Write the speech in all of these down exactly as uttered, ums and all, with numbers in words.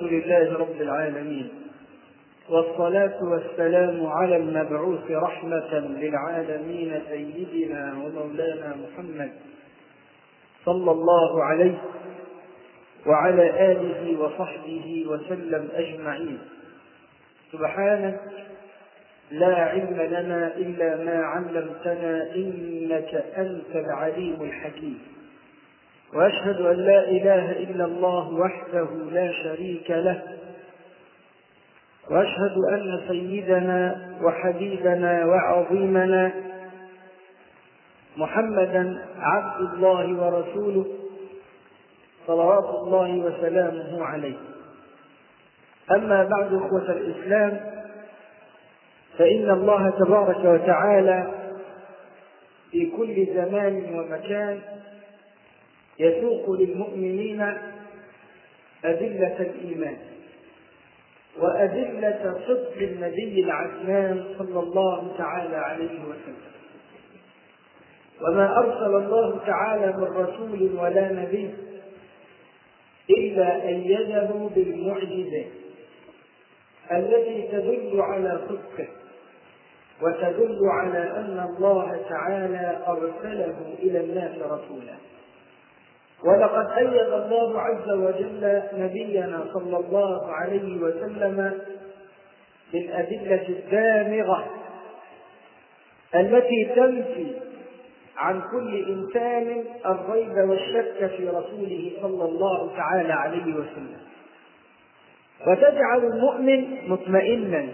الحمد لله رب العالمين، والصلاة والسلام على المبعوث رحمة للعالمين سيدنا ومولانا محمد صلى الله عليه وعلى آله وصحبه وسلم أجمعين. سبحانك لا علم لنا إلا ما علمتنا إنك أنت العليم الحكيم، وأشهد أن لا إله إلا الله وحده لا شريك له، وأشهد أن سيدنا وحبيبنا وعظيمنا محمدا عبد الله ورسوله صلوات الله وسلامه عليه. أما بعد، إخوة الإسلام، فإن الله تبارك وتعالى في كل زمان ومكان يسوق للمؤمنين أدلة الإيمان وأدلة صدق النبي العدنان صلى الله تعالى عليه وسلم. وما أرسل الله تعالى من رسول ولا نبي إلا أيده بالمعجزات التي تدل على صدقه وتدل على أن الله تعالى أرسله إلى الناس رسولا. ولقد أيد الله عز وجل نبينا صلى الله عليه وسلم بالأدلة الدامغة التي تنفي عن كل إنسان الريب والشك في رسوله صلى الله تعالى عليه وسلم، وتجعل المؤمن مطمئنا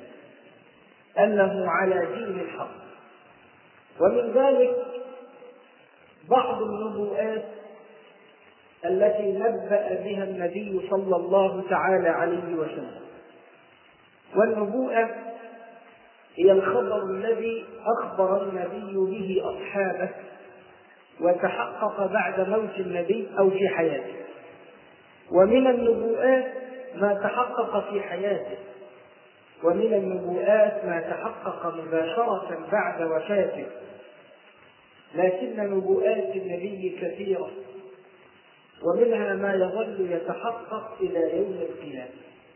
أنه على دين الحق. ومن ذلك بعض النبوءات التي نبأ بها النبي صلى الله تعالى عليه وسلم. والنبوءة هي الخبر الذي أخبر النبي به أصحابه وتحقق بعد موت النبي أو في حياته. ومن النبوءات ما تحقق في حياته، ومن النبوءات ما تحقق مباشرة بعد وفاته، لكن نبوءات النبي كثيرة، ومنها ما يظل يتحقق إلى يوم القيامة.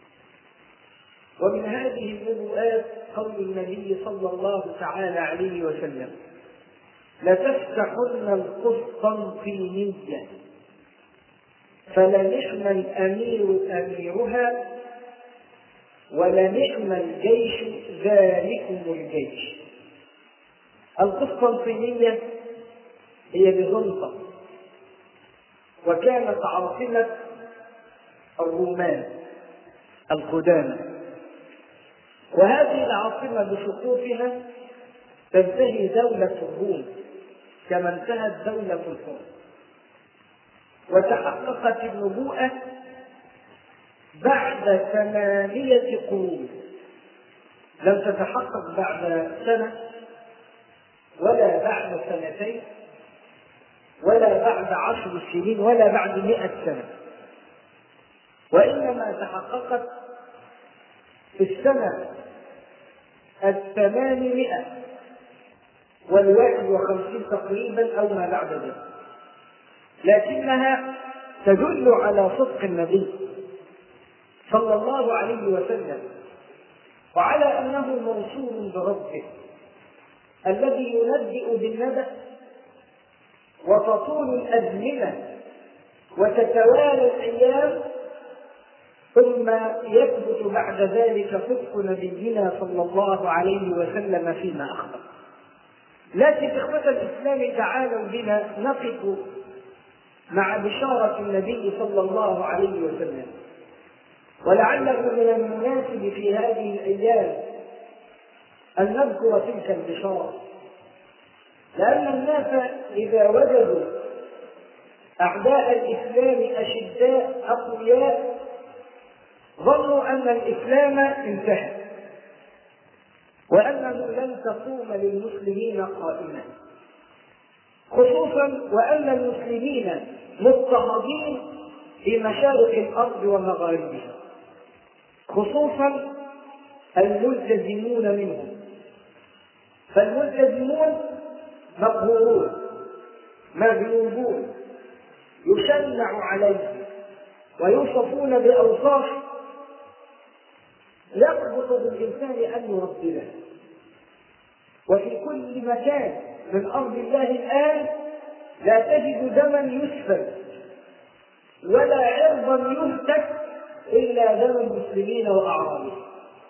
ومن هذه النبوءات قول النبي صلى الله تعالى عليه وسلم: لتفتحن القسطنطينية فلنعم الأمير أميرها ولنعم الجيش ذلكم الجيش. القسطنطينية هي بيزنطة، وكانت عاصمة الرومان القدامى، وهذه العاصمة بسقوطها تنتهي دولة الروم كما انتهت دولة الفرس. وتحققت النبوءة بعد ثمانية قرون، لم تتحقق بعد سنة ولا بعد سنتين ولا بعد عشر سنين ولا بعد مئة سنة، وإنما تحققت في السنة الثمانمائة والواحد وخمسين تقريبا أو ما بعد ذلك، لكنها تدل على صدق النبي صلى الله عليه وسلم وعلى أنه موصول بربه الذي ينبئ بالنبأ، وتطول الأزمنة وتتوالى الأيام ثم يثبت بعد ذلك صدق نبينا صلى الله عليه وسلم فيما أخبر. لكن إخوة الإسلام، تعالوا بنا نقف مع بشارة النبي صلى الله عليه وسلم، ولعله من المناسب في هذه الأيام أن نذكر تلك البشارة، لأن الناس إذا وجدوا أعداء الإسلام أشداء أقوياء ظنوا أن الإسلام انتهى وأنه لن تقوم للمسلمين قائمة، خصوصا وأن المسلمين مضطهدين في مشارق الأرض ومغاربها، خصوصا الملتزمون منهم. فالملتزمون مقهورون مغلوبون، يشنع عليهم ويوصفون بأوصاف يقبض بالإنسان أن يرددها. وفي كل مكان من أرض الله الآن لا تجد دما يسفك ولا عرضا يهتك إلا دم المسلمين وأعراضهم.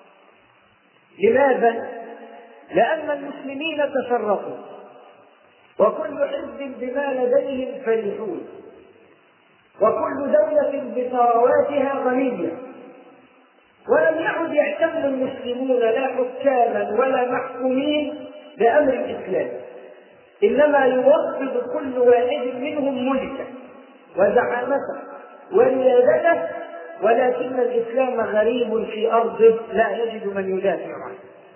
لماذا؟ لأن المسلمين تفرقوا وكل حزب بما لديهم فرحون، وكل دولة بثرواتها غنية، ولم يعد يهتم المسلمون لا حكاما ولا محكومين بأمر الإسلام، إنما يوفد كل واحد منهم ملكه وزعامته وريادته، ولكن الإسلام غريب في أرضه لا يجد من يدافع عنه.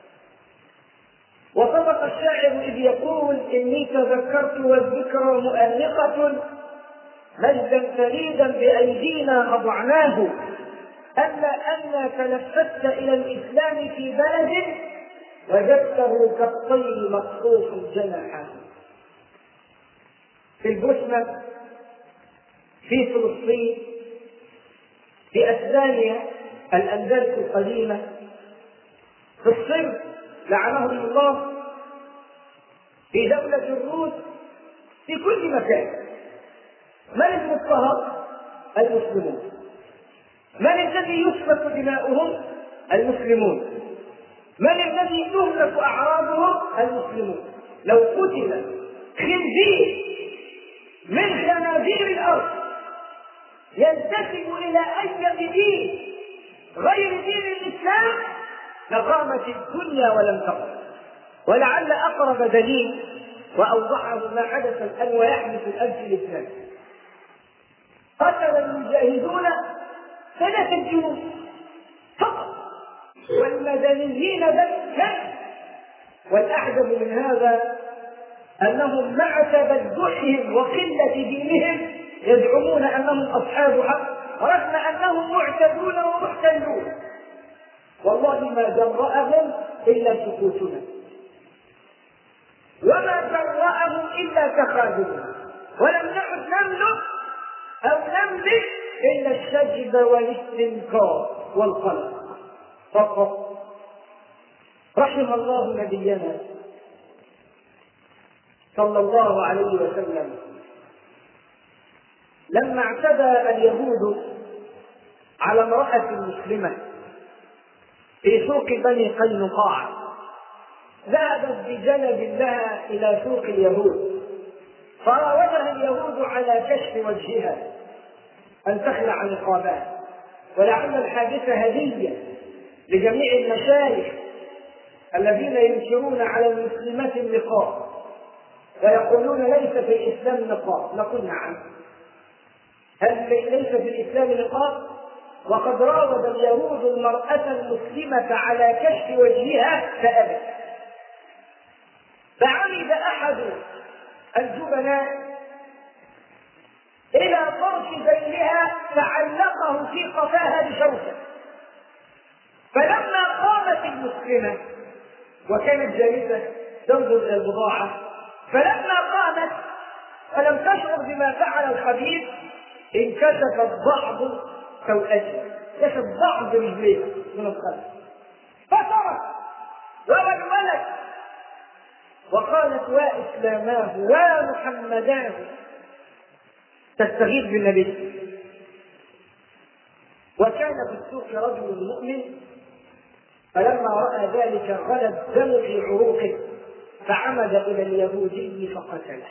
وصدق الشاعر إذ يقول: إني تذكرت والذكرى مؤنقة مجدا فريدا بأيدينا أضعناه، ألا أن تلفت إلى الإسلام في بلد وجدته كالطير مقصوف جناحه. في البوسنة، في فلسطين، في أسبانيا الأندلس القديمة، في الصين لعنهم الله، في دولة الروس، في كل مكان من المضطهد؟ المسلمون. من الذي يسفك دماؤهم؟ المسلمون. من الذي تهلك أعراضهم؟ المسلمون. لو قتل خنزير من خنازير الأرض ينتسب إلى أي دين غير دين الإسلام لقامت الدنيا ولم تقم. ولعل أقرب دليل وأوضحه ما حدث الآن ويحدث الآن في الإسلام: قتل المجاهدون ثلاثة جنود فقط والمدنيين بس. والأعجب من هذا أنهم مع تبدحهم وقلة دينهم يزعمون أنهم أصحاب حق رغم أنهم معتدون ومحتلون. والله ما جرأهم إلا سكوتنا، وما جرأهم إلا تخاذلنا، ولم نعد نملك أو نملك إلا الشجب والاستنكار والقلق فقط. رحم الله نبينا صلى الله عليه وسلم لما اعتدى اليهود على امرأة مسلمة في سوق بني قينقاع، ذهبت بجلد لها إلى سوق اليهود، فراودها اليهود على كشف وجهها أن تخلع نقابها، ولعل الحادثة هدية لجميع المشايخ الذين ينكرون على المسلمات النقاب ويقولون ليس في الإسلام نقاب. نقول نعم، هل ليس في الإسلام نقاب؟ وقد راود اليهود المرأة المسلمة على كشف وجهها فأبت. فعمد أحد الجبناء إلى طرف ذيلها فعلقه في قفاها بشوكة، فلما قامت المسلمة وكانت جالسة تنظر إلى البضاعة، فلما قامت ولم تشعر بما فعل الخبيث انكشفت بعض سوءتها، كشف بعض رجليها من الخلف فصرت وولولت وقالت: وإسلاماه ومحمداه، تستغيث بالنبي. وكان في السوق رجل مؤمن، فلما رأى ذلك غلى الدم في عروقه فعمد إلى اليهودي فقتله،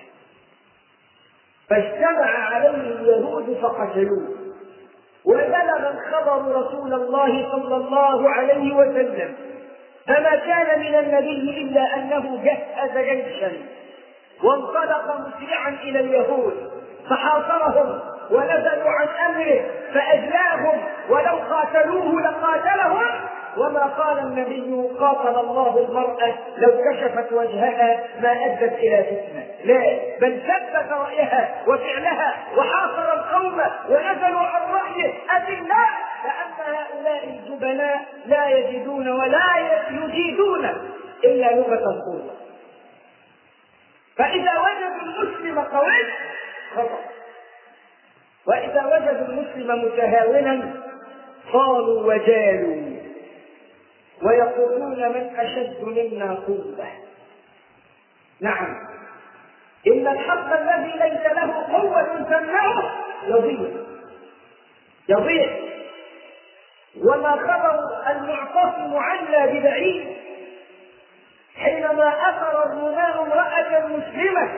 فاجتمع عليه اليهود فقتلوه، وبلغ الخبر رسول الله صلى الله عليه وسلم، فما كان من النبي إلا أنه جهز جيشا وانطلق مسرعا إلى اليهود فحاصرهم ونزلوا عن أمره فأجلاهم، ولو قاتلوه لقاتلهم. وما قال النبي: قاتل الله المرأة لو كشفت وجهها ما أدت إلى فتنة، لا، بل ثبت رأيها وفعلها وحاصر القوم ونزلوا عن رأيه أذلاء، لأن هؤلاء الجبناء لا يجدون ولا يجيدون إلا لغة القوة. فإذا وجدوا المسلم قوي خطأ، وإذا وجدوا المسلم متهاونا قالوا وجالوا ويقولون من أشد منا قوة. نعم، إن الحق الذي ليس له قوة تمنعه يضيع يضيع. وما خبر المعتصم عنا ببعيد حينما أثر الرومان امرأة مسلمة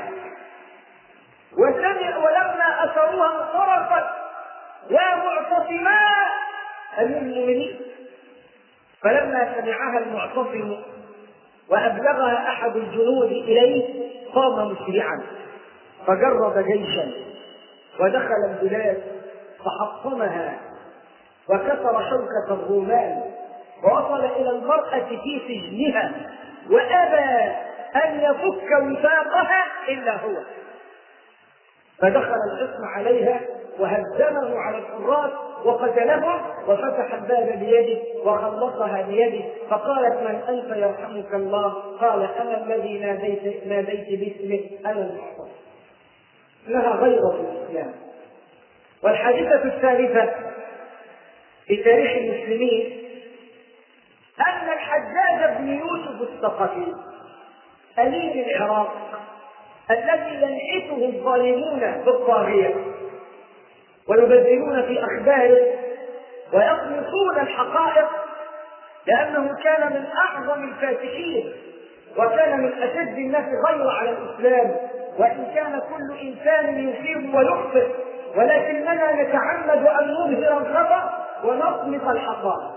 وسمع ولما أثروها انصرفت ومعتصما أمير المؤمنين، فلما سمعها المعتصم وأبلغها أحد الجنود إليه قام مسرعا فجرد جيشا ودخل البلاد فحطمها وكسر شوكة الرومان ووصل إلى المرأة في سجنها وأبى أن يفك وثاقها إلا هو، فدخل الخصم عليها وهزمه على الحراس وقتلهم وفتح الباب بيده وخلصها بيده، فقالت من أنت يرحمك الله؟ قال أنا الذي ناديت, ناديت باسمك، أنا المعتصم. لها غيرة الإسلام. والحادثة الثالثة في تاريخ المسلمين أن الحجاج بن يوسف الثقفي أمير العراق الذي ينحته الظالمون بالطاغية ويبذلون في أخباره ويطمسون الحقائق، لأنه كان من أعظم الفاتحين وكان من أشد الناس غيرة على الإسلام، وإن كان كل إنسان يصيب ويخطئ ولكننا نتعمد أن نظهر الخطأ ونطمس الحقائق.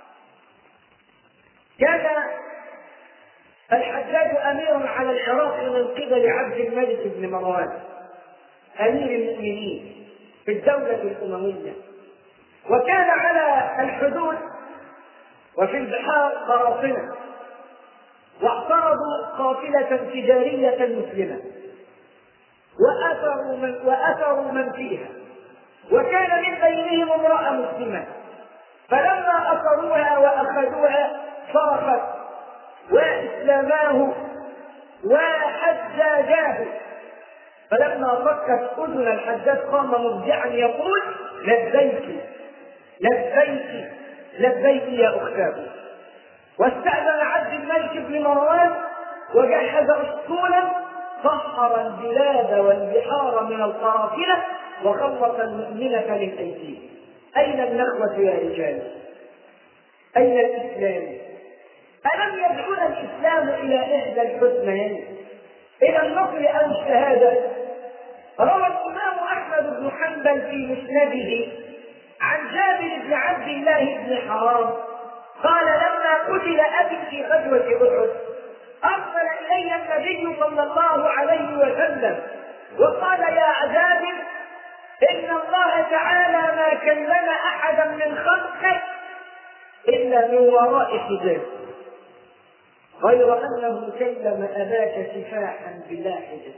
كان الحجاج أميرا على العراق من قبل عبد الملك بن مروان أمير المؤمنين في الدولة الأموية، وكان على الحدود وفي البحار قراصنة واعترضوا قافلة تجارية مسلمة وأثروا من, وأثروا من فيها، وكان من بينهم امرأة مسلمة، فلما أثروها وأخذوها صرفت وإسلاماه وحجاجاه، فلما فكت أذن الحجاج قام مرجعا يقول لبيك لبيك لبيك يا أختاه. واستأذن عبد الملك بن مروان وجهز أسطولا سحر البلاد والبحار من القرافلة وخلص المؤمنة للأيتين. أين النخوة يا رجال؟ أين الإسلام؟ ألم يدعونا الإسلام إلى إحدى الحسنيين، إلى النصر أو الشهادة؟ روى الإمام أحمد بن حنبل في مسنده عن جابر بن عبد الله بن حرام قال لما قتل أبي في غزوة أحد أرسل إلي النبي صلى الله عليه وسلم وقال يا جابر إن الله تعالى ما كلم أحدا من خلقه إلا من وراء حجاب، غير أنه كلم أباك سفاحا بلا حجاب.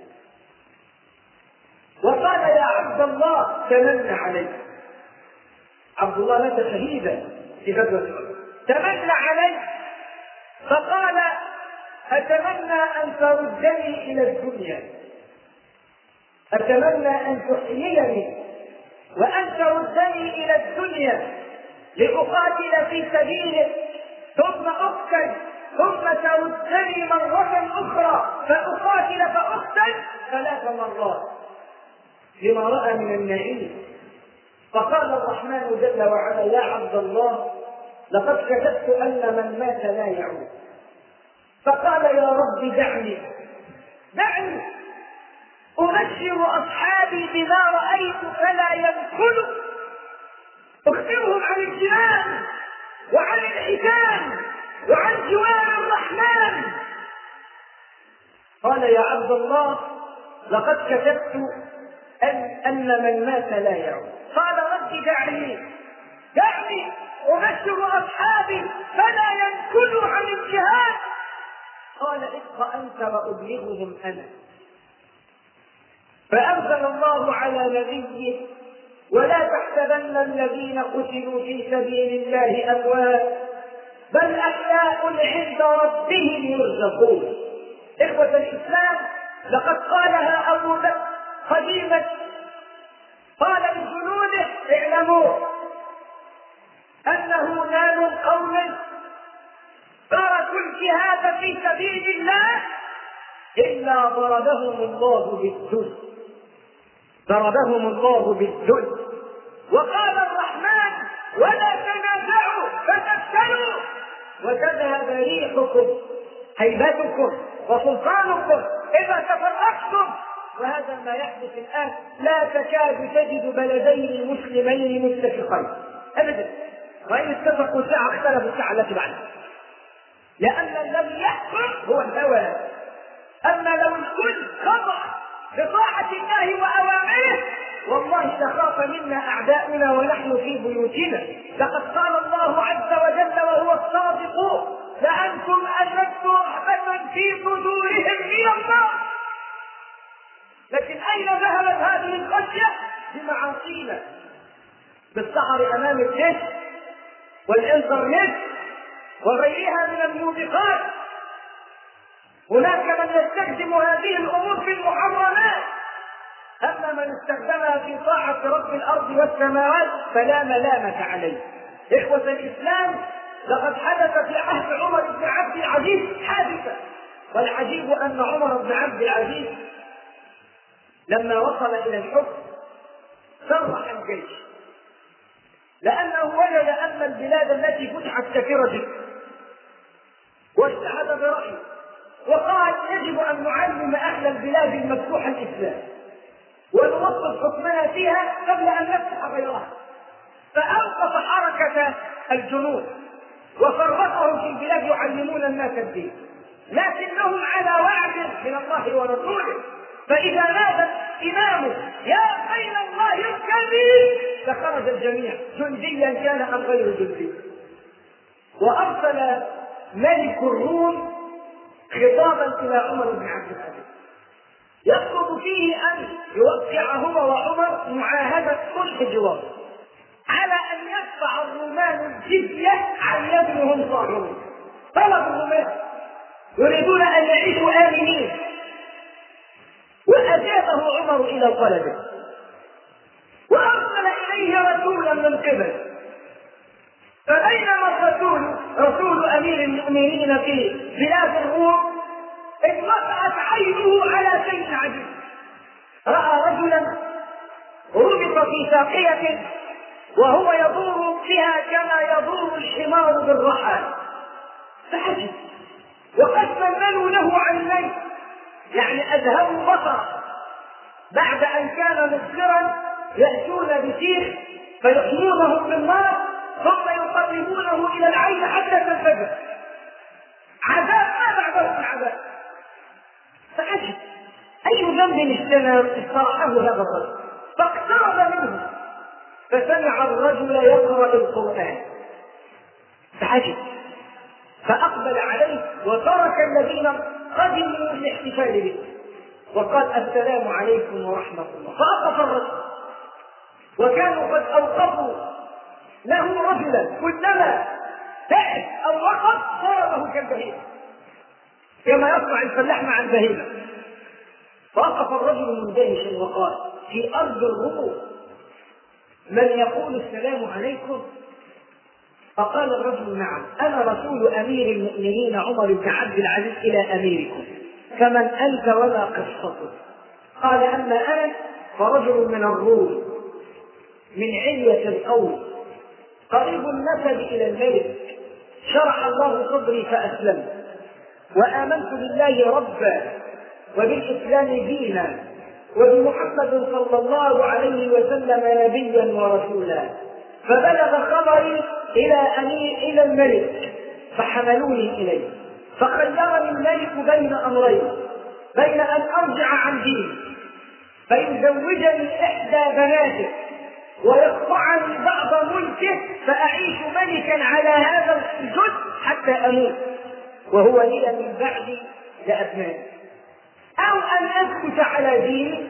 وقال يا عبد الله تمنى علي. عبد الله مات شهيدا في غزوة أحد، تمنى علي فقال أتمنى أن تردني إلى الدنيا، أتمنى أن تحييني وأن تردني إلى الدنيا لأقاتل في سبيلك ثم أقتل ثم تردني مرة أخرى فأقاتل فأقتل ثلاث مرات لما رأى من النعيم. فقال الرحمن جل وعلا يا عبد الله لقد كتبت أن من مات لا يعود. فقال يا رب دعني دعني أبشر أصحابي بما رأيت فلا ينكلوا، أخبرهم عن الجنان وعن الحيتان وعن جوار الرحمن. قال يا عبد الله لقد كتبت أن, أن من مات لا يعود. قال رب دعني دعني أبشر أصحابي فلا ينكلوا عن الجهاد. قال اقرأ أنت وأبلغهم أنا. فأنزل الله على نبيه ولا تحسبن الذين قتلوا في سبيل الله أموات بل أحياء عند ربهم يرزقون. إخوة الإسلام لقد قالها أبو بكر قديما، قال قوله اعلموا أنه ما من قوم تركوا الجهاد في سبيل الله إلا ضربهم الله بالذل، ضربهم الله بالذل. وقال الرحمن ولا تنازعوا فتفشلوا وتذهب ريحكم هيبتكم وسلطانكم إذا تفرقتم. وهذا ما يحدث الآن، لا تكاد تجد بلدين مسلمين متفقين أبدا، وإن اتفقوا ساعة اختلفوا ساعة التي بعدها، لأن الذي يحكم هو الهوى. أما لو الكل خضع بطاعة الله وأوامره والله لخاف منا أعداؤنا ونحن في بيوتنا. لقد قال الله عز وجل وهو الصادق لأنتم أشد رهبة في صدورهم من الله. لكن أين ذهبت هذه الخشية؟ بمعاصينا، بالسهر أمام الجيش والإنترنت وغيرها من الموبقات. هناك من يستخدم هذه الأمور في المحرمات، أما من استخدمها في طاعة رب الأرض والسماوات فلا ملامة عليه. إخوة الإسلام، لقد حدث في عهد عمر بن عبد العزيز حادثة، والعجيب أن عمر بن عبد العزيز لما وصل إلى الحكم سرح الجيش، لأنه وجد أن البلاد التي فتحت كثيرة جدا، واجتهد برأيه وقال يجب أن نعلم أهل البلاد المفتوحة الإسلام ونوقف حكمنا فيها قبل أن نفتح غيرها. فأوقف حركة الجنود وفرقهم في البلاد يعلمون الناس الدين، لكنهم على وعد من الله ورسوله. فإذا نادى إمامه يا بين الله اركبي فخرج الجميع جنديا كان أم غير جندي. وأرسل ملك الروم خطابا إلى عمر بن عبد العزيز يطلب فيه أن يوقع هو وعمر معاهدة صلح جوار على أن يدفع الرومان الجزية عن يد هم صاغرون. طلب الرومان يريدون أن يعيشوا آمنين، وأجابه عمر إلى طلبه وأرسل إليه رسولا من قبل. فبينما الرسول رسول أمير المؤمنين في بلاد الروم انقطعت عينه على شيء عجيب. رأى رجلا ربط في ساقية وهو يدور بها كما يدور الحمار بالرحى، فعجب. وقد ملوا له عينين، يعني أذهبوا بصره، بعد أن كان مبصرا يأتون بسيخ فيحمونه بالنار ثم يقربونه إلى العين حتى تنفجر. عذاب ما بعده العذاب. فعجب أي ذنب استرحه هذا الرجل، فاقترب منه فسمع الرجل يقرأ القرآن، فعجب فأقبل عليه وترك الذين قدموا للاحتفال به وقال السلام عليكم ورحمة الله. فأوقف الرجل، وكانوا قد أوقفوا له رجلا كلما تعب أو وقف ضربه كالبهيمة كما يصنع الفلاح مع البهيمة. فوقف الرجل مندهشا وقال في أرض الروم من يقول السلام عليكم؟ فقال الرجل نعم أنا رسول أمير المؤمنين عمر بن عبد العزيز إلى أميركم، فمن أنت وما قصتك؟ قال أما أنا فرجل من الروم من علية القوم قريب النسب إلى الملك، شرح الله صدري فأسلمت وآمنت بالله ربا وبالإسلام دينا وبمحمد صلى الله عليه وسلم نبيا ورسولا. فبلغ خبري إلى أمير إلى الملك فحملوني إليه، فخيرني الملك بين أمرين، بين أن أرجع عن ديني فيزوجني إحدى بناته ويقطعني بعض ملكه فأعيش ملكا على هذا الجزء حتى أموت وهو لي من بعدي لأبنائي، أو أن أثبت على ديني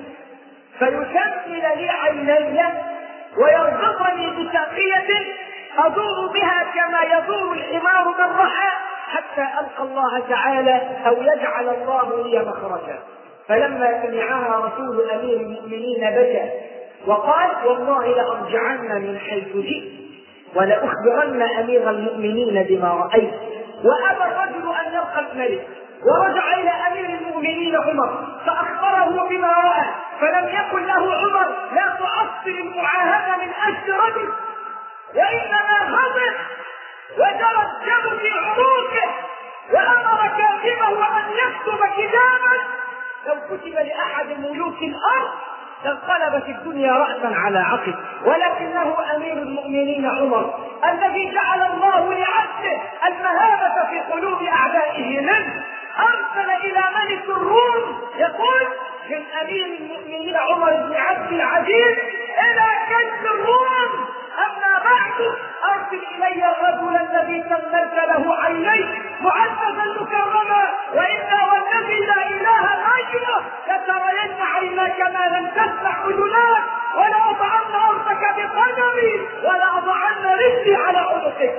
فيكمل لي عيني ويربطني بساقية أدور بها كما يدور الحمار بالرحى حتى ألقى الله تعالى أو يجعل الله لي مخرجا. فلما سمعها رسول أمير المؤمنين بكى وقال والله لأرجعن من حيث جئت ولأخبرن أمير المؤمنين بما رأيت. وأبى الرجل أن يلقى الملك، ورجع إلى أمير المؤمنين عمر فأخبره بما رأى، فلم يقل له عمر لا تعصر المعاهدة من أجل رجل، وإنما غضب وجرى الدم في عروقه وأمر كاتبه أن يكتب كتابا لو كتب لأحد ملوك الأرض لانقلبت الدنيا رأسا على عقب، ولكنه أمير المؤمنين عمر الذي جعل الله لعبده المهابة في قلوب أعدائه منه أرسل إلى ملك الروم يقول من أمير المؤمنين عمر بن عبد العزيز إلى كنز الروم أما بعد أرسل إلي الرجل الذي تملك له عيني معززا مكرما، وإلا والذي لا إله غيره لترين عيناك ما لم تسمع أذناك، ولأضعن أرضك بقدمي ولأضعن رجلي على عنقك.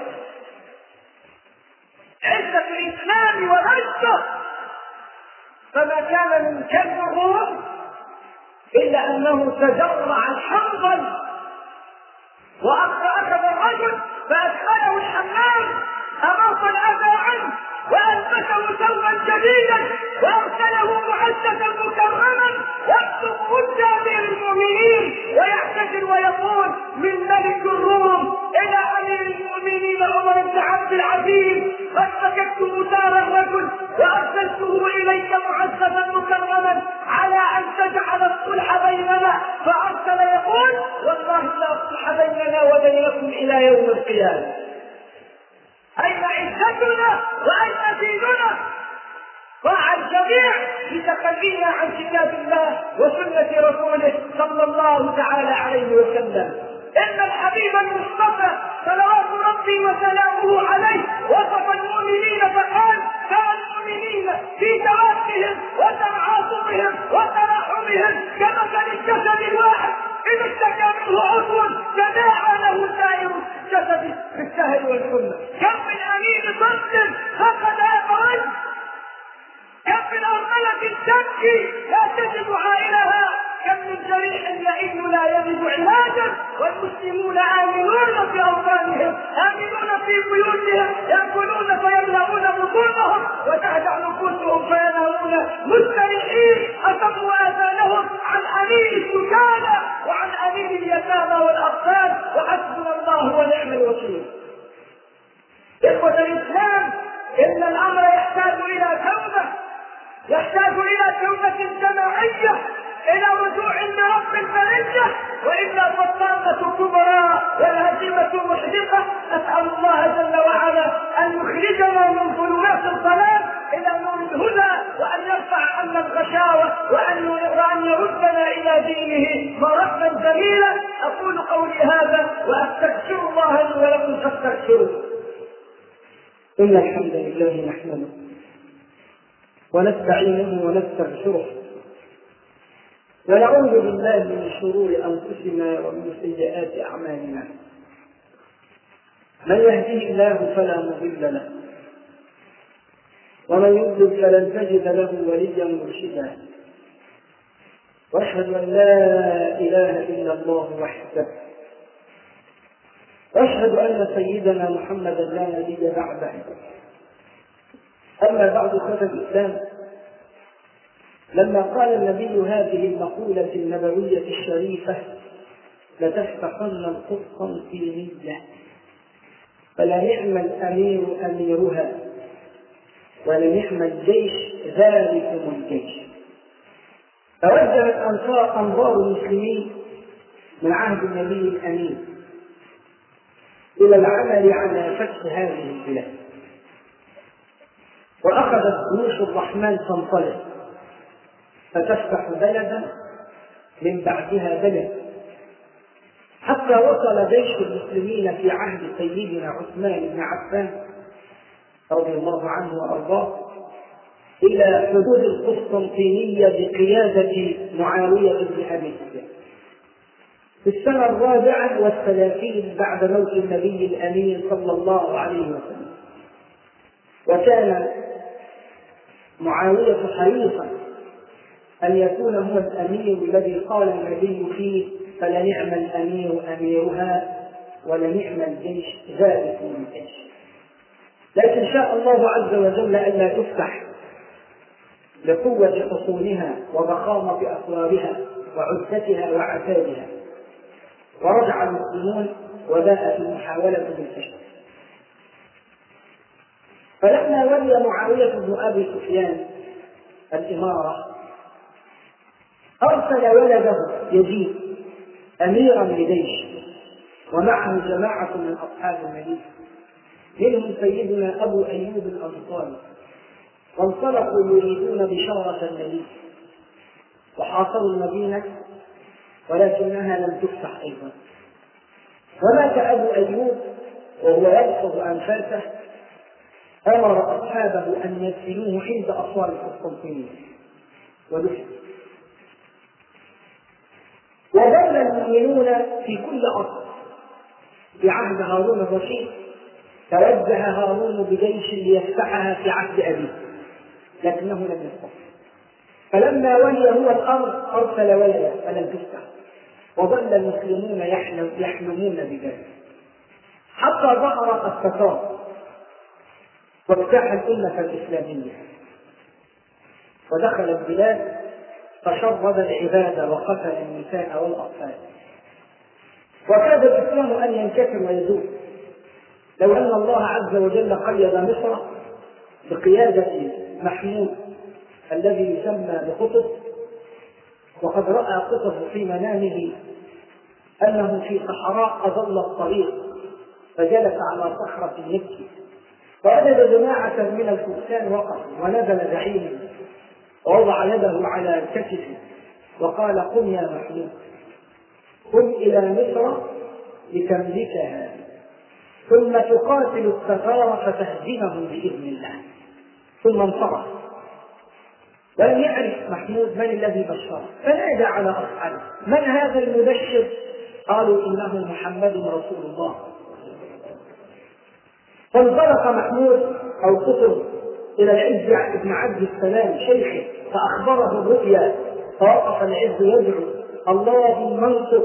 عزة الإسلام ومجده، فما كان من كنز الروم إلا أنه تجرع الحنظل وأخذ الرجل فأدخله الحمام أماط الأذى عنه وألبسه ثوبا جديدا وأرسله معززا مكرما يكتب قدام أمير المؤمنين ويعتذر ويقول من ملك الروم إلى أمير المؤمنين عمر بن عبد العزيز قد فككت مثار الرجل وأرسلته إليك معززا مكرما على أن تجعل الصلح بيننا، فأرسل يقول والله لا أصلح بيننا وبينكم إلى يوم القيامة. أين عزتنا وأين ديننا؟ ضاع الجميع بتخلينا عن كتاب الله وسنة رسوله صلى الله تعالى عليه وسلم. إن الحبيب المصطفى صلوات ربي وسلامه عليه وصف المؤمنين فقال كان المؤمنين في توافهم وتعاطفهم وتراحمهم كمثل الجسد الواحد إذا اشتكى منه عضو تداعى له سائر الجسد بالسهر والحمى. كم من أمين ظلم فقد أبرز، كم من أرملة تبكي لا تجد عائلها، كم من جريح يئن لا يجد علاجا، والمسلمون آمنون في أوطانهم آمنون في بيوتهم يأكلون فيملؤون بطونهم وتهدأ نفوسهم فينامون مستريحين أصموا آذانهم عن أمين السكانى وعن أمين اليتامى والأطفال، وحسبنا الله ونعم الوكيل. إخوة الإسلام، إن الأمر يحتاج إلى توبة، يحتاج إلى توبة جماعية، إلى رجوع لرب البرية، وإلا فالطامة كبرى والهزيمة محدقة. أسأل الله جل وعلا أن يخرجنا من ظلمات الضلال إلى نور الهدى، وأن يرفع عنا الغشاوة، وأن يردنا إلى دينه مردا جميلا. أقول قولي هذا وأستغفر الله لي ولكم فاستغفروه. إن الحمد لله نحمده ونستعينه ونستغفره ونعوذ بالله من شرور أنفسنا ومن سيئات أعمالنا. من يهديه الله فلا مضل له، ومن يضلل فلن تجد له وليا مرشدا. واشهد أن لا إله إلا الله وحده، واشهد أن سيدنا محمدا لا نبي بعده. أما بعد ففي الإسلام، لما قال النبي هذه المقولة النبوية الشريفة لتفتحن القسطنطينية فلنعم الأمير أميرها ولنعم الجيش ذلكم الجيش، توجهت أنصار أنظار المسلمين من عهد النبي الأمين إلى العمل على فتح هذه البلاد، وأخذت جيوش الرحمن تنطلق فتفتح بلدا من بعدها بلد، حتى وصل جيش المسلمين في عهد سيدنا عثمان بن عفان رضي الله عنه وأرضاه إلى حدود القسطنطينية بقيادة معاوية بن أبي سفيان في السنة الرابعة والثلاثين بعد موت النبي الأمين صلى الله عليه وسلم. وكان معاوية حريصا أن يكون هو الأمير الذي قال النبي فيه فلنعم الأمير أميرها ولنعم الجيش ذلكم الجيش. لكن شاء الله عز وجل ألا تفتح لقوة حصونها وضخامة أسوارها وعدتها وعتادها، ورجع المسلمون وباءت المحاولة بالفشل. فلما ولي معاوية بن أبي سفيان الإمارة أرسل ولده يزيد أميرا لجيش، ومعه جماعة من أصحاب النبي منهم سيدنا أبو أيوب الأنصاري، وانطلقوا يريدون بشارة النبي وحاصروا المدينة ولكنها لم تفتح أيضا. ومات أبو أيوب وهو يلفظ أنفاسه، أمر أصحابه أن يدفنوه عند أسوار القسطنطينية ودفن. وظل المؤمنون في كل أرض. في عهد هارون الرشيد توجه هارون بجيش ليفتحها في عهد أبيه، لكنه لم يستطع. فلما ولي هو الأمر أرسل ولدا فلم تفتح، وظل المسلمون يحلم يحلمون بذلك حتى ظهر التتار واجتاح الأمة الإسلامية ودخل البلاد فشرد العباد وقتل النساء والأطفال، وكاد الإسلام أن ينكسر ويزول لو أن الله عز وجل قيد مصر بقيادة محمود الذي يسمى بقطب. وقد رأى قطب في منامه أنه في صحراء أضل الطريق فجلس على صخرة يبكي، ووجد جماعة من الفرسان وقفوا، ونزل زعيما ووضع يده على كتفه وقال: قم يا محمود، قم إلى مصر لتملكها ثم تقاتل التتار فتهزمهم بإذن الله. ثم انصرف، ولم يعرف محمود من الذي بشره، فنادى على أصحابه: من هذا المبشر؟ قالوا: إنه محمد رسول الله. فانطلق محمود أو قطب إلى العز بن عبد السلام شيخه فأخبره الرؤيا، فوقف العز يدعو: اللهم انصر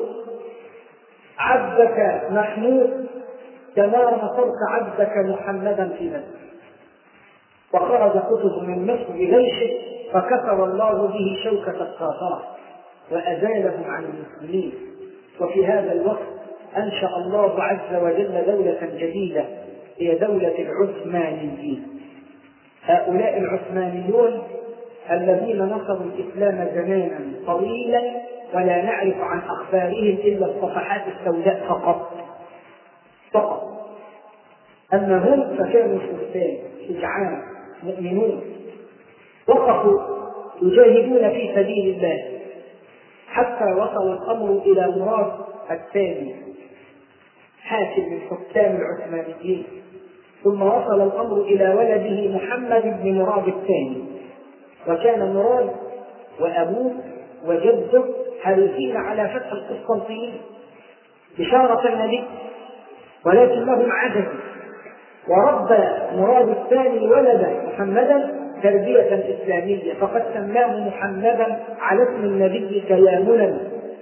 عبدك محمود كما نصرت عبدك محمدا في بدر. وخرج قطب من مصر بجيشه فكسر الله به شوكة الكافرة وأزالهم عن المسلمين. وفي هذا الوقت أنشأ الله عز وجل دولة جديدة هي دولة العثمانيين. هؤلاء العثمانيون الذين نصروا الإسلام زمانا طويلا ولا نعرف عن أخبارهم إلا الصفحات السوداء فقط فقط أما هم فكانوا فرسان شجعان مؤمنون وقفوا يجاهدون في سبيل الله حتى وصل الأمر إلى مراد الثاني حاكم من حكام العثمانيين، ثم وصل الأمر إلى ولده محمد بن مراد الثاني، وكان مراد وأبوه وجده حريصين على فتح القسطنطينية بشارة النبي، ولكنهم عجزوا. وربى مراد الثاني ولده محمدا تربية إسلامية، فقد سماه محمدا على اسم النبي تيامنا.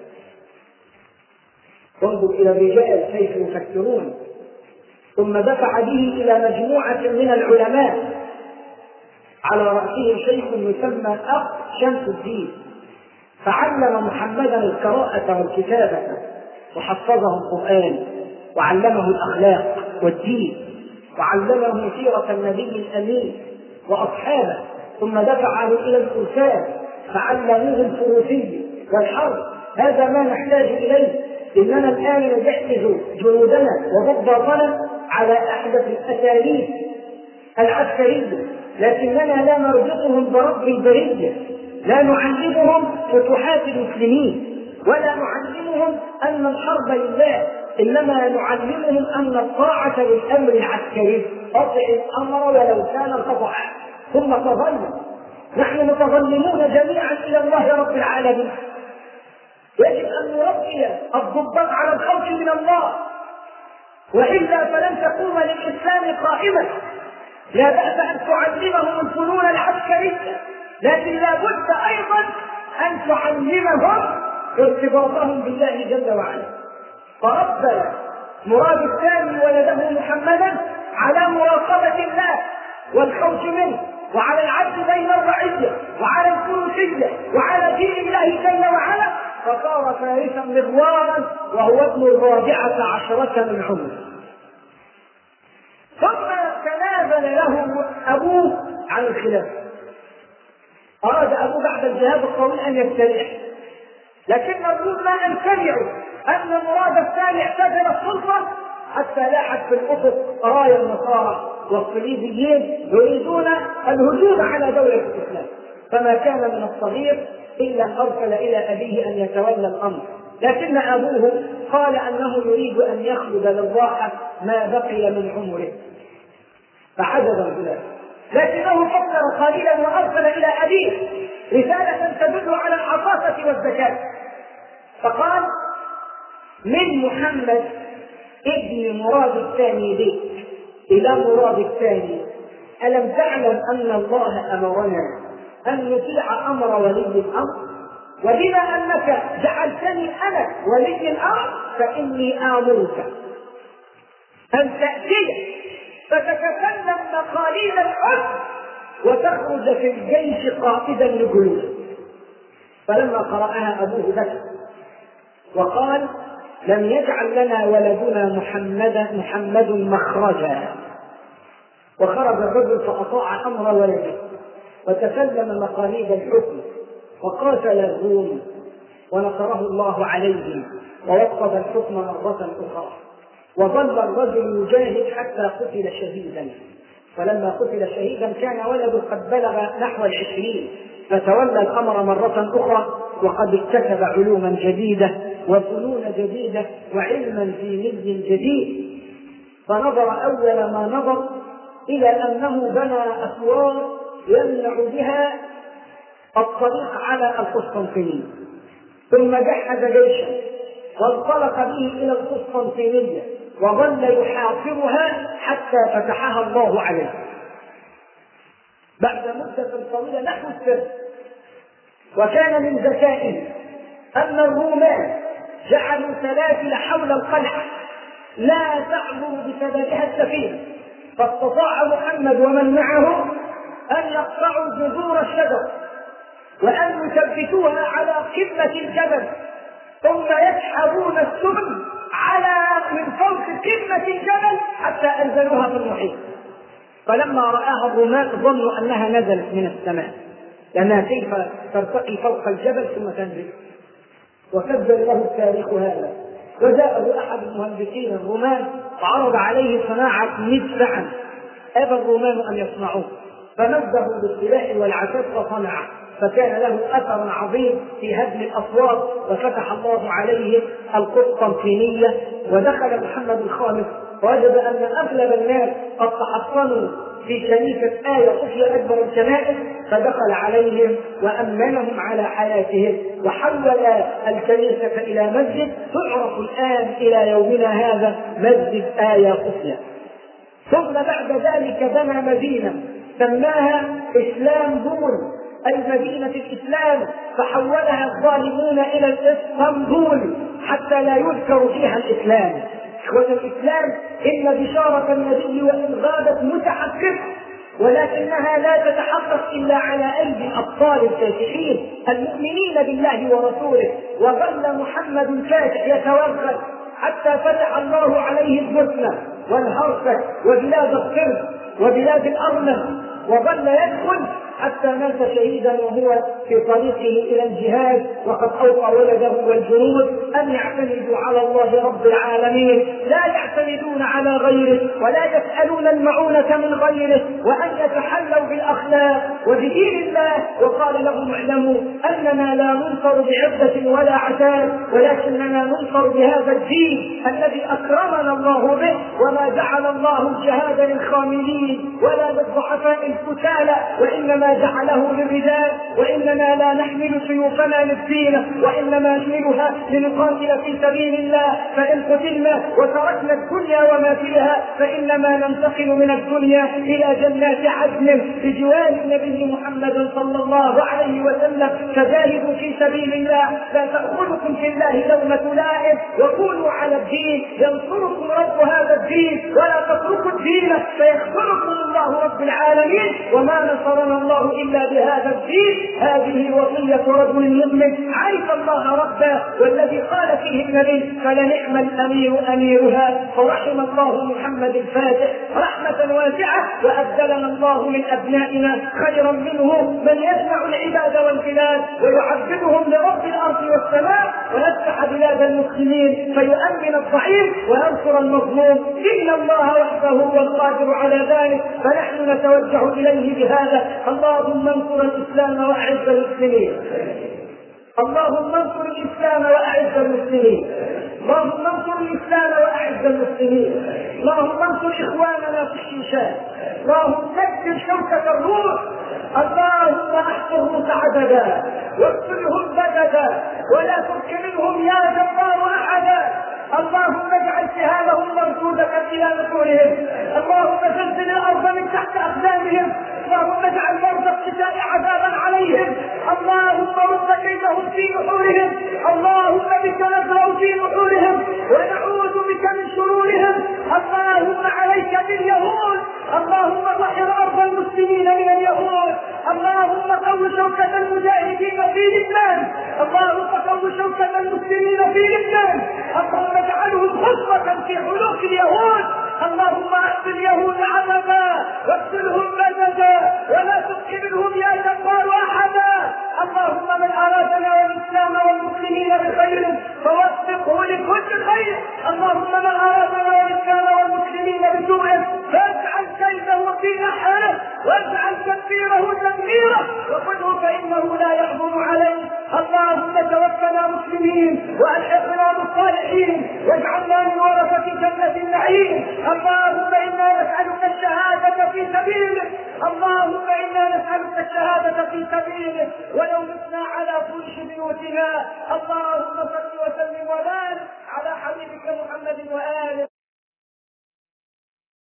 انظر إلى الرجال كيف يفكرون. ثم دفع به إلى مجموعة من العلماء على رأسهم شيخ يسمى أخ شمس الدين، فعلم محمدا القراءة والكتابة وحفظه القرآن وعلمه الأخلاق والدين وعلمه سيرة النبي الأمين وأصحابه. ثم دفعه إلى الفرسان فعلموه الفروسية والحرب. هذا ما نحتاج إليه. إننا الآن نجهز جنودنا وضباطنا على أحدث الأساليب العسكرية، لكننا لا نربطهم برب البرية، لا نعلمهم فتوحات المسلمين ولا نعلمهم أن الحرب لله، إنما نعلمهم أن الطاعة للأمر العسكري. أطع الأمر ولو كان خطأ. ثم تظلم نحن متظلمون جميعا إلى الله رب العالمين. يجب أن نربي الضباط على الخوف من الله، وإلا فلن تقوم للإسلام قائمة. لا بأس أن تعلمهم الفنون العسكرية، لكن لا بد أيضا أن تعلمهم ارتباطهم بالله جل وعلا، فربى مراد الثاني ولده محمدا على مراقبة الله والخوف منه، وعلى العدل بين الرعية، وعلى الفروسية، وعلى دين الله جل وعلا، فصار فارسا مغوارا وهو ابن الرابعة عشرة من عمره. ثم تنازل له أبوه عن الخلافة، أراد أبوه بعد الجهاد الطويل أن يستريح، لكن الروم ما أن سمعوا أن مراد الثاني اعتزل السلطة حتى لاحت في الأفق راية النصارى والصليبيين يريدون الهجوم على دولة الإسلام، فما كان من الصغير إلا أرسل إلى أبيه أن يتولى الأمر، لكن أبوه قال أنه يريد أن يخلد للراحة ما بقي من عمره فحجز البلاد، لكنه فكر قليلا وأرسل إلى أبيه رسالة تدل على العطافة والذكاء، فقال: من محمد ابن مراد الثاني بك إلى مراد الثاني، ألم تعلم أن الله أمرنا أن نطيع أمر ولي الأمر؟ وبما أنك جعلتني أنا ولي الأمر فإني آمرك أن تأتي فتتكلم مقاليد الحكم وتخرج في الجيش قائدا لجنود. فلما قرأها أبوه بكى وقال: لم يجعل لنا ولدنا محمدا محمد مخرجا. وخرج الرجل فأطاع أمر ولده وتسلم مقاليد الحكم وقاتل الروم ونصره الله عليهم ووقف الحكم مرة أخرى، وظل الرجل يجاهد حتى قتل شهيدا. فلما قتل شهيدا كان ولده قد بلغ نحو العشرين، فتولى الأمر مرة أخرى وقد اكتسب علوما جديدة وفنون جديدة وعلما في مجد جديد. فنظر أول ما نظر إلى أنه بنى أسوار يمنع بها الطريق على القسطنطينية، ثم جهز جيشا وانطلق به إلى القسطنطينية وظل يحاصرها حتى فتحها الله عليه. بعد مدة طويلة نحو السنة، وكان من ذكائه أن الرومان جعلوا سلاسل حول القلعة لا تعبر بسببها السفينة، فاستطاع محمد ومن معه أن يقطعوا جذور الشجر وأن يثبتوها على قمة الجبل، ثم يسحبون السفن على من فوق قمة الجبل حتى أنزلوها في المحيط. فلما رآها الرومان ظنوا أنها نزلت من السماء، لأنها كيف ترتقي فوق الجبل ثم تنزل، وسجل له التاريخ هذا. وجاءه أحد المهندسين الرومان وعرض عليه صناعة مدفعا أبى الرومان أن يصنعوه، فمده بالسلاح والعتاد فصنعه، فكان له أثر عظيم في هدم الأسوار وفتح الله عليه القسطنطينية. ودخل محمد الخامس ووجد أن أغلب الناس قد تحصنوا في كنيسة آية صوفيا أكبر الكنائس، فدخل عليهم وأمنهم على حياتهم وحول الكنيسة إلى مسجد تعرف الآن إلى يومنا هذا مسجد آية صوفيا. ثم بعد ذلك بنى مدينة سماها إسلام بول، أي مدينة الإسلام، فحولها الظالمون إلى الإسطنبول حتى لا يذكر فيها الإسلام. إخوة الإسلام، إن بشارة النبي وإن غابت متحققة، ولكنها لا تتحقق إلا على أيدي الأبطال الفاتحين المؤمنين بالله ورسوله. وظل محمد فاتح يتوغل حتى فتح الله عليه البوسنة والهرسك وبلاد الصرب وبلاد الأرمن، وظل يدخل حتى مات شهيدا وهو في طريقه إلى الجهاد، وقد أوصى ولده والجنود أن يعتمدوا على الله رب العالمين، لا يعتمدون على غيره ولا يسألون المعونة من غيره، وأن يتحلوا بالأخلاق وبدين الله. وقال لهم: اعلموا أننا لا ننصر بعدة ولا عتاد، ولكننا ننصر بهذا الدين الذي أكرمنا الله به، وما جعل الله الجهاد للخاملين ولا للضعفاء الكسالى، وإنما إنما جعله للرجال، وإننا لا نحمل سيوفنا للدين، وإنما نحملها لنقاتل في سبيل الله. فإن قتلنا وتركنا الدنيا وما فيها فإنما ننتقل من الدنيا إلى جنات عدن بجوار النبي محمد صلى الله عليه وسلم. فجاهدوا في سبيل الله، لا تأخذكم في الله لومة لائم، وكونوا على الدين ينصركم رب هذا الدين، ولا تتركوا الدين فيخذلكم الله رب العالمين. وما نصرنا الله إلا بهذا الدين. هذه وصية رجل مؤمن عرف الله ربه، والذي قال فيه النبي فلنعم الأمير أميرها، فرحم الله محمد الفاتح رحمة واسعة، وأبدلنا الله من أبنائنا خيرا منه من يجمع العباد والبلاد ويعبدهم لرب الأرض والسماء، ويفتح بلاد المسلمين فيؤمن الضعيف وينصر المظلوم. إن الله وحده هو القادر على ذلك، فنحن نتوجه إليه بهذا. اللهم انصر الإسلام وأعز المسلمين، اللهم انصر الإسلام وأعز المسلمين، اللهم انصر الإسلام وأعز المسلمين، اللهم انصر إخواننا في الشيشان، اللهم كسر شوكة الروح، اللهم احصرهم عددا واقتلهم بددا ولا تبق منهم يا جبار أحدا. اللهم اجعل سهامهم مردودة إلى نحورهم، اللهم زلزل الأرض من تحت أقدامهم، اللهم اجعل مرضى الشتاء عذابا عليهم، اللهم رد كيدهم في نحورهم، اللهم بك نزرع في نحورهم ونعوذ بك من شرورهم. اللهم عليك باليهود، اللهم طهر أرض المسلمين من اليهود، اللهم قو شوكة المجاهدين في لبنان، اللهم قو شوكة المسلمين في لبنان، اللهم اجعلهم خطبة في حلوق اليهود، اللهم احصي اليهود عذابا واقتلهم بددا ولا تبق منهم يا جبار احدا. اللهم من ارادنا والاسلام والمسلمين بخير فوفقه لكل خير، اللهم من ارادنا والاسلام والمسلمين بسوء فاجعل كيده في نحره واجعل تدبيره تدميره وخذه فانه لا يقدر عليه. اللهم توفنا مسلمين والحقنا بالصالحين واجعلنا من ورثة جنة النعيم. اللهم انا نسألك الشهادة في سبيلك، اللهم انا نسألك الشهادة في سبيلك ولو متنا على فرش بيوتنا. اللهم صل وسلم وبارك